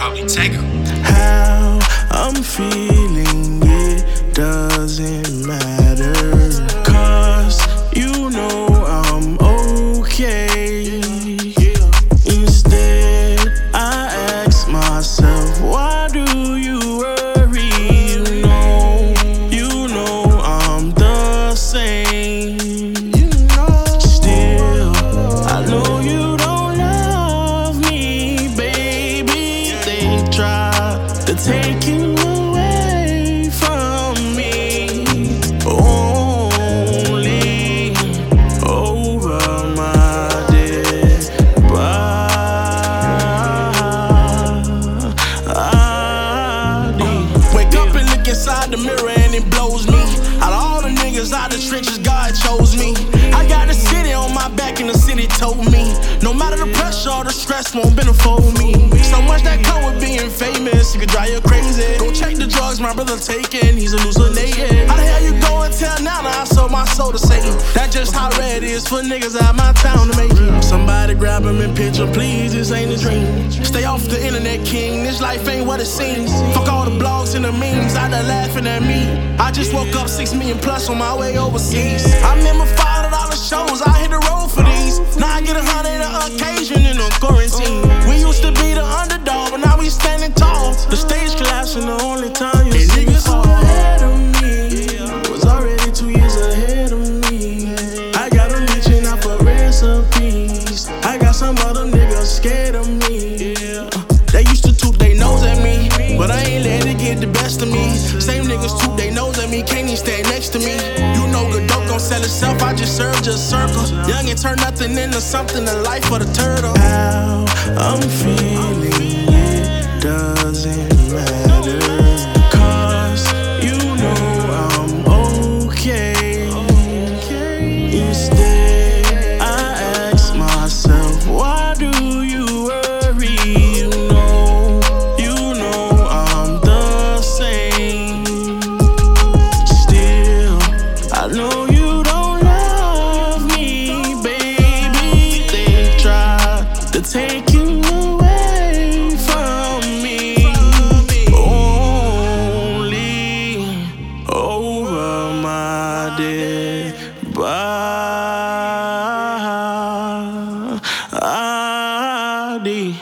probably take her. How I'm feeling, it doesn't matter, 'cause you know I'm okay. Instead, I ask myself, why do you worry? You know I'm the same. Still, I know you don't love me, baby. They try to take you away from me, only over my dead body. Wake up and look inside the mirror and it blows me. Out of all the niggas out the trenches, God chose me. I got the city on my back and the city told me, no matter the pressure or the stress won't benefit me. So much that come with being famous, you could drive you crazy. Go check the drugs my brother taking, he's hallucinating. How the hell you go and tell now that I sold my soul to Satan? That's just how rare it is for niggas out my town to make it. Somebody grab him and picture, please, this ain't a dream. Stay off the internet, king, this life ain't what it seems. Fuck all the blogs and the memes out there laughing at me. I just woke up 6 million plus on my way overseas. I remember $500 shows, I hit the road for these. Now I get 100 an occasion in a quarantine. We used to be the underdog, but now we standing tall. The stage collapsing, the only time you see Niggas who ahead of me was already 2 years ahead of me. I got them reaching out for recipes. I got some other niggas scared of me. They used to toot they nose at me, but I ain't let it get the best of me. Same niggas toot they nose at me, can't even stand next to me. You know good dope gon' sell itself, I just serve just circles. Young and turn nothing into something, the life of the turtle. How I'm feeling, it doesn't matter, 'cause you know I'm okay. Instead, I ask myself, why do you worry? You know I'm the same. Still, I know you don't love me, baby. They try to take you away from me, only over my dead body.